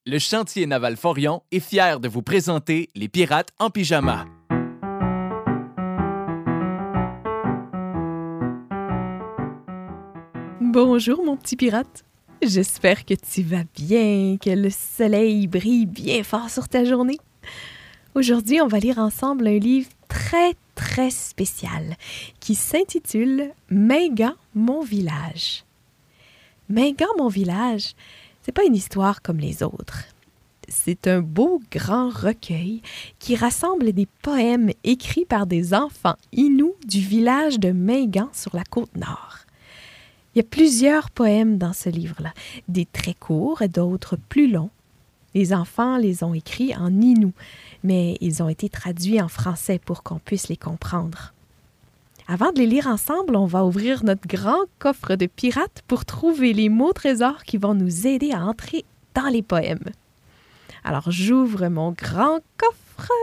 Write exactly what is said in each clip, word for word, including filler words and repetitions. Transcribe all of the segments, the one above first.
Le chantier naval Forion est fier de vous présenter les Pirates en pyjama. Bonjour mon petit pirate. J'espère que tu vas bien, que le soleil brille bien fort sur ta journée. Aujourd'hui, on va lire ensemble un livre très très spécial qui s'intitule « Mingan, mon village ». Mingan, mon village, c'est pas une histoire comme les autres. C'est un beau grand recueil qui rassemble des poèmes écrits par des enfants inuits du village de Mingan sur la côte nord. Il y a plusieurs poèmes dans ce livre-là, des très courts et d'autres plus longs. Les enfants les ont écrits en inou, mais ils ont été traduits en français pour qu'on puisse les comprendre. Avant de les lire ensemble, on va ouvrir notre grand coffre de pirates pour trouver les mots trésors qui vont nous aider à entrer dans les poèmes. Alors, j'ouvre mon grand coffre.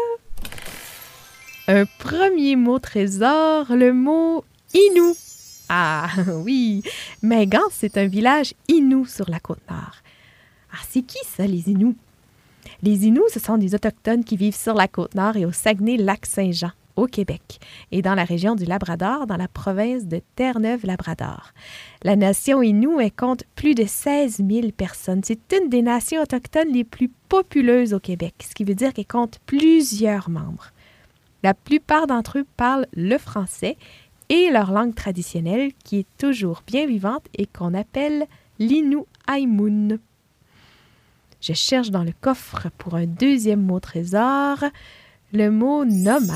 Un premier mot trésor, le mot « inou ». Ah oui, Mingan, c'est un village inou sur la côte nord. Ah, c'est qui ça, les Inuits? Les Inuits, ce sont des Autochtones qui vivent sur la côte nord et au Saguenay-Lac-Saint-Jean, au Québec, et dans la région du Labrador, dans la province de Terre-Neuve-Labrador. La nation Innu, elle compte plus de seize mille personnes. C'est une des nations autochtones les plus populeuses au Québec, ce qui veut dire qu'elle compte plusieurs membres. La plupart d'entre eux parlent le français et leur langue traditionnelle, qui est toujours bien vivante et qu'on appelle l'Inu-Aïmoun. Je cherche dans le coffre pour un deuxième mot trésor, le mot « nomade ».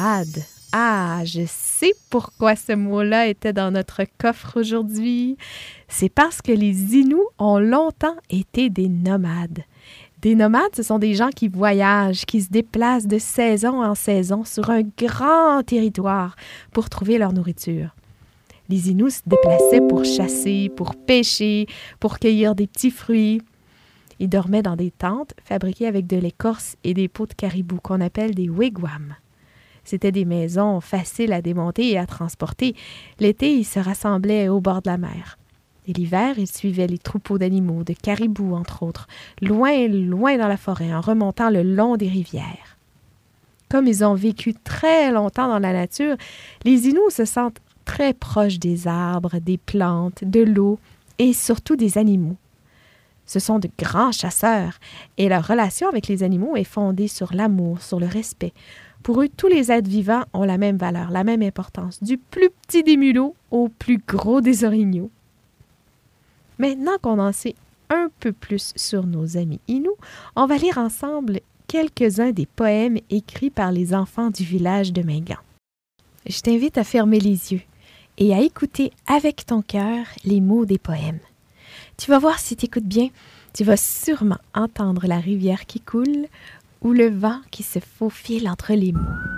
Ah, je sais pourquoi ce mot-là était dans notre coffre aujourd'hui. C'est parce que les Inuits ont longtemps été des nomades. Des nomades, ce sont des gens qui voyagent, qui se déplacent de saison en saison sur un grand territoire pour trouver leur nourriture. Les Inuits se déplaçaient pour chasser, pour pêcher, pour cueillir des petits fruits. Ils dormaient dans des tentes fabriquées avec de l'écorce et des peaux de caribou qu'on appelle des wigwams. C'étaient des maisons faciles à démonter et à transporter. L'été, ils se rassemblaient au bord de la mer. Et l'hiver, ils suivaient les troupeaux d'animaux, de caribous entre autres, loin, loin dans la forêt, en remontant le long des rivières. Comme ils ont vécu très longtemps dans la nature, les Inuits se sentent très proches des arbres, des plantes, de l'eau et surtout des animaux. Ce sont de grands chasseurs et leur relation avec les animaux est fondée sur l'amour, sur le respect. Pour eux, tous les êtres vivants ont la même valeur, la même importance, du plus petit des mulots au plus gros des orignaux. Maintenant qu'on en sait un peu plus sur nos amis Inuits, on va lire ensemble quelques-uns des poèmes écrits par les enfants du village de Mingan. Je t'invite à fermer les yeux et à écouter avec ton cœur les mots des poèmes. Tu vas voir si tu écoutes bien, tu vas sûrement entendre la rivière qui coule ou le vent qui se faufile entre les mots.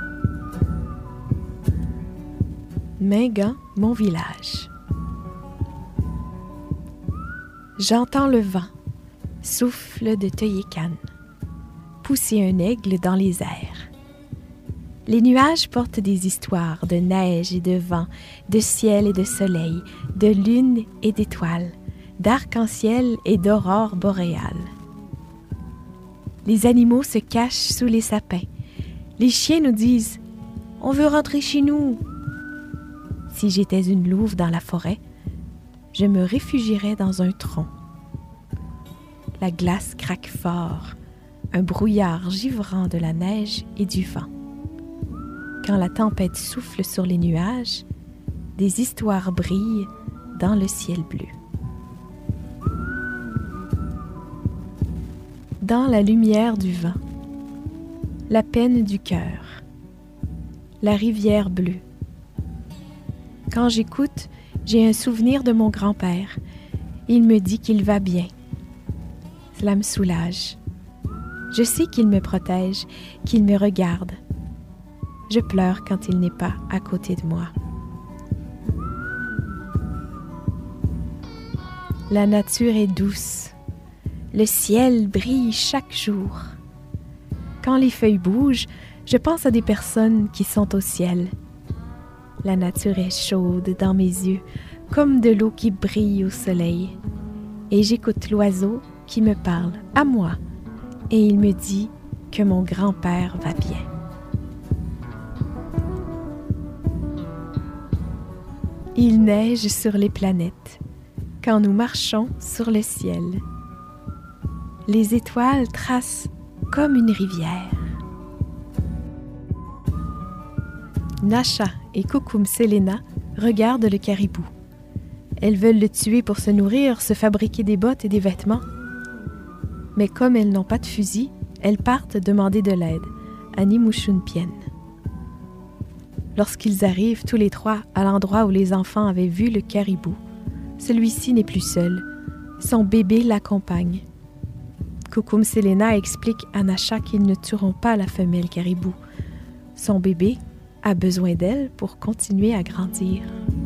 Mingan, mon village. J'entends le vent, souffle de Teuillé-Cannes, pousser un aigle dans les airs. Les nuages portent des histoires de neige et de vent, de ciel et de soleil, de lune et d'étoiles, d'arc-en-ciel et d'aurore boréale. Les animaux se cachent sous les sapins. Les chiens nous disent « On veut rentrer chez nous ». Si j'étais une louve dans la forêt, je me réfugierais dans un tronc. La glace craque fort, un brouillard givrant de la neige et du vent. Quand la tempête souffle sur les nuages, des histoires brillent dans le ciel bleu. Dans la lumière du vent, la peine du cœur, la rivière bleue. Quand j'écoute, j'ai un souvenir de mon grand-père. Il me dit qu'il va bien. Cela me soulage. Je sais qu'il me protège, qu'il me regarde. Je pleure quand il n'est pas à côté de moi. La nature est douce. Le ciel brille chaque jour. Quand les feuilles bougent, je pense à des personnes qui sont au ciel. La nature est chaude dans mes yeux, comme de l'eau qui brille au soleil. Et j'écoute l'oiseau qui me parle, à moi, et il me dit que mon grand-père va bien. Il neige sur les planètes quand nous marchons sur le ciel. Les étoiles tracent comme une rivière. Nasha et Kukum Selena regardent le caribou. Elles veulent le tuer pour se nourrir, se fabriquer des bottes et des vêtements. Mais comme elles n'ont pas de fusil, elles partent demander de l'aide à Nimushunpien. Lorsqu'ils arrivent tous les trois à l'endroit où les enfants avaient vu le caribou, celui-ci n'est plus seul. Son bébé l'accompagne. Kukum Selena explique à Nasha qu'ils ne tueront pas la femelle caribou. Son bébé a besoin d'elle pour continuer à grandir.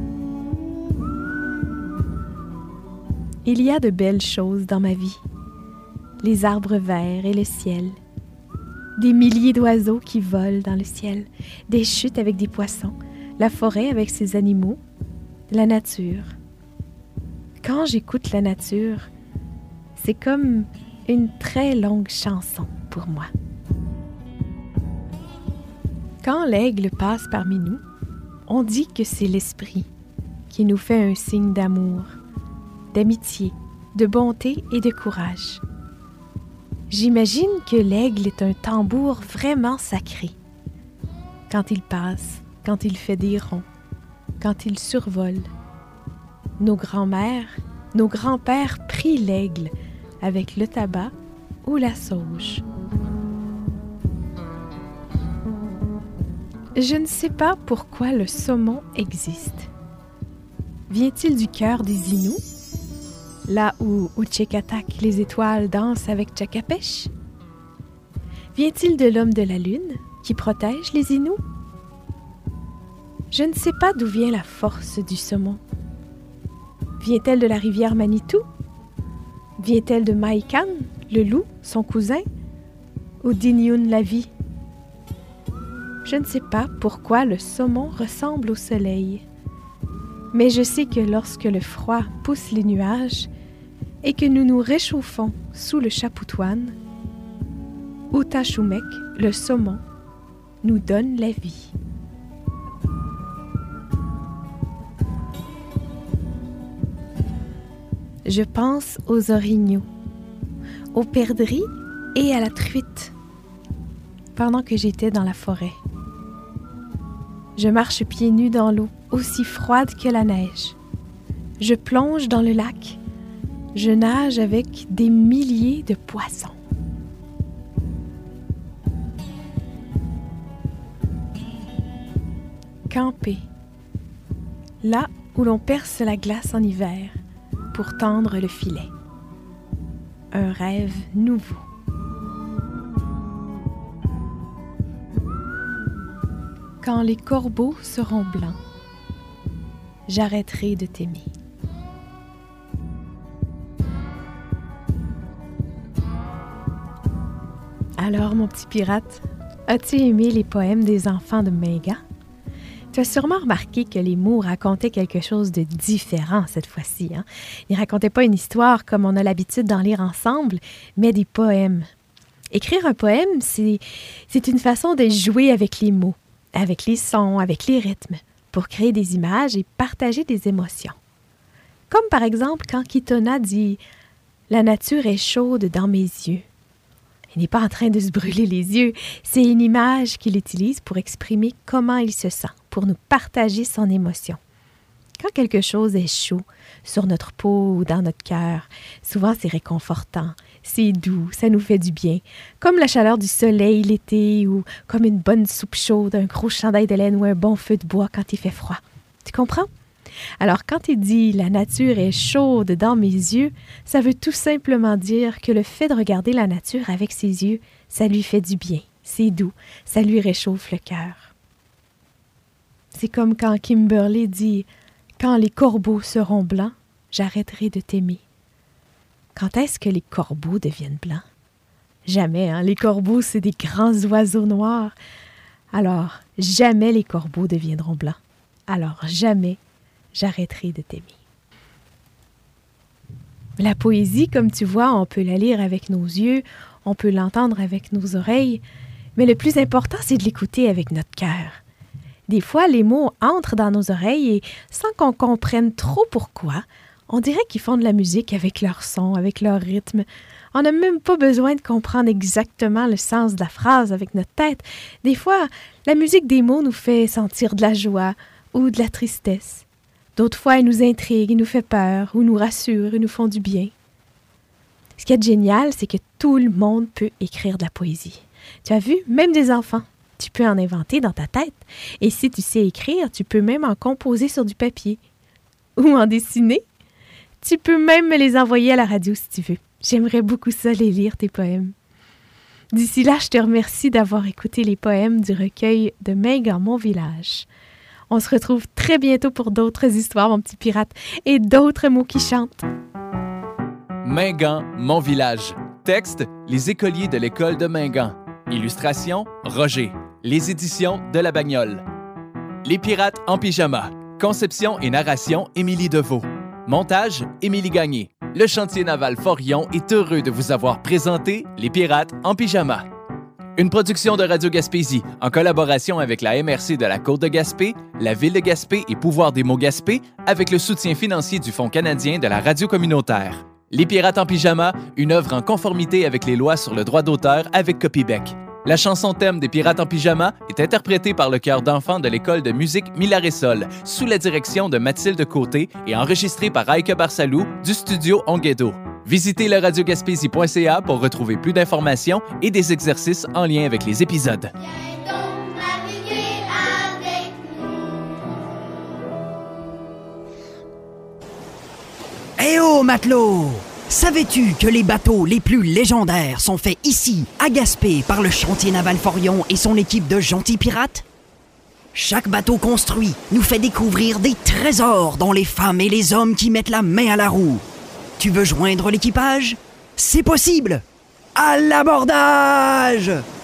Il y a de belles choses dans ma vie. Les arbres verts et le ciel. Des milliers d'oiseaux qui volent dans le ciel. Des chutes avec des poissons. La forêt avec ses animaux. La nature. Quand j'écoute la nature, c'est comme une très longue chanson pour moi. Quand l'aigle passe parmi nous, on dit que c'est l'esprit qui nous fait un signe d'amour, d'amitié, de bonté et de courage. J'imagine que l'aigle est un tambour vraiment sacré. Quand il passe, quand il fait des ronds, quand il survole. Nos grands-mères, nos grands-pères prient l'aigle avec le tabac ou la sauge. Je ne sais pas pourquoi le saumon existe. Vient-il du cœur des Inuits, là où Uchekatak, les étoiles, dansent avec Tchakapesh? Vient-il de l'homme de la lune qui protège les Inuits? Je ne sais pas d'où vient la force du saumon. Vient-elle de la rivière Manitou? Vient-elle de Maïkan, le loup, son cousin? Ou d'Inyun la vie? Je ne sais pas pourquoi le saumon ressemble au soleil. Mais je sais que lorsque le froid pousse les nuages et que nous nous réchauffons sous le chapoutoine, Utashumek, le saumon, nous donne la vie. Je pense aux orignaux, aux perdrix et à la truite pendant que j'étais dans la forêt. Je marche pieds nus dans l'eau, aussi froide que la neige. Je plonge dans le lac. Je nage avec des milliers de poissons. Camper. Là où l'on perce la glace en hiver pour tendre le filet. Un rêve nouveau. Quand les corbeaux seront blancs, j'arrêterai de t'aimer. Alors, mon petit pirate, as-tu aimé les poèmes des enfants de Meiga? Tu as sûrement remarqué que les mots racontaient quelque chose de différent cette fois-ci. Hein? Ils ne racontaient pas une histoire comme on a l'habitude d'en lire ensemble, mais des poèmes. Écrire un poème, c'est, c'est une façon de jouer avec les mots, avec les sons, avec les rythmes, pour créer des images et partager des émotions. Comme par exemple quand Kitona dit « La nature est chaude dans mes yeux ». Il n'est pas en train de se brûler les yeux, c'est une image qu'il utilise pour exprimer comment il se sent, pour nous partager son émotion. Quand quelque chose est chaud sur notre peau ou dans notre cœur, souvent c'est réconfortant, c'est doux, ça nous fait du bien, comme la chaleur du soleil l'été ou comme une bonne soupe chaude, un gros chandail de laine ou un bon feu de bois quand il fait froid. Tu comprends? Alors, quand il dit « la nature est chaude dans mes yeux », ça veut tout simplement dire que le fait de regarder la nature avec ses yeux, ça lui fait du bien, c'est doux, ça lui réchauffe le cœur. C'est comme quand Kimberly dit « quand les corbeaux seront blancs, j'arrêterai de t'aimer ». Quand est-ce que les corbeaux deviennent blancs? Jamais, hein? Les corbeaux, c'est des grands oiseaux noirs. Alors, jamais les corbeaux deviendront blancs. Alors, jamais j'arrêterai de t'aimer. La poésie, comme tu vois, on peut la lire avec nos yeux, On peut l'entendre avec nos oreilles, mais le plus important, c'est de l'écouter avec notre cœur. Des fois, les mots entrent dans nos oreilles et sans qu'on comprenne trop pourquoi, on dirait qu'ils font de la musique avec leur son, avec leur rythme. On n'a même pas besoin de comprendre exactement le sens de la phrase avec notre tête. Des fois, la musique des mots nous fait sentir de la joie ou de la tristesse. D'autres fois, elle nous intrigue, elle nous fait peur, ou nous rassure, et nous font du bien. Ce qui est génial, c'est que tout le monde peut écrire de la poésie. Tu as vu, même des enfants. Tu peux en inventer dans ta tête. Et si tu sais écrire, tu peux même en composer sur du papier. Ou en dessiner. Tu peux même me les envoyer à la radio si tu veux. J'aimerais beaucoup ça, les lire, tes poèmes. D'ici là, je te remercie d'avoir écouté les poèmes du recueil de Mingan, mon village. On se retrouve très bientôt pour d'autres histoires, mon petit pirate, et d'autres mots qui chantent. Mingan, mon village. Texte, les écoliers de l'école de Mingan. Illustration, Roger. Les éditions de La Bagnole. Les pirates en pyjama. Conception et narration, Émilie Deveau. Montage, Émilie Gagné. Le chantier naval Forillon est heureux de vous avoir présenté Les pirates en pyjama. Une production de Radio Gaspésie en collaboration avec la M R C de la Côte-de-Gaspé, la Ville de Gaspé et Pouvoir des mots Gaspé avec le soutien financier du Fonds canadien de la radio communautaire. Les pirates en pyjama, une œuvre en conformité avec les lois sur le droit d'auteur avec Copybec. La chanson thème des Pirates en pyjama est interprétée par le chœur d'enfants de l'école de musique Milaresol sous la direction de Mathilde Côté et enregistrée par Aïka Barsalou du studio Onguedo. Visitez le radio gaspésie point c a pour retrouver plus d'informations et des exercices en lien avec les épisodes. Viens donc naviguer avec nous. Eh oh, matelot! Savais-tu que les bateaux les plus légendaires sont faits ici, à Gaspé, par le chantier naval Forillon et son équipe de gentils pirates? Chaque bateau construit nous fait découvrir des trésors dont les femmes et les hommes qui mettent la main à la roue. Tu veux joindre l'équipage? C'est possible! À l'abordage!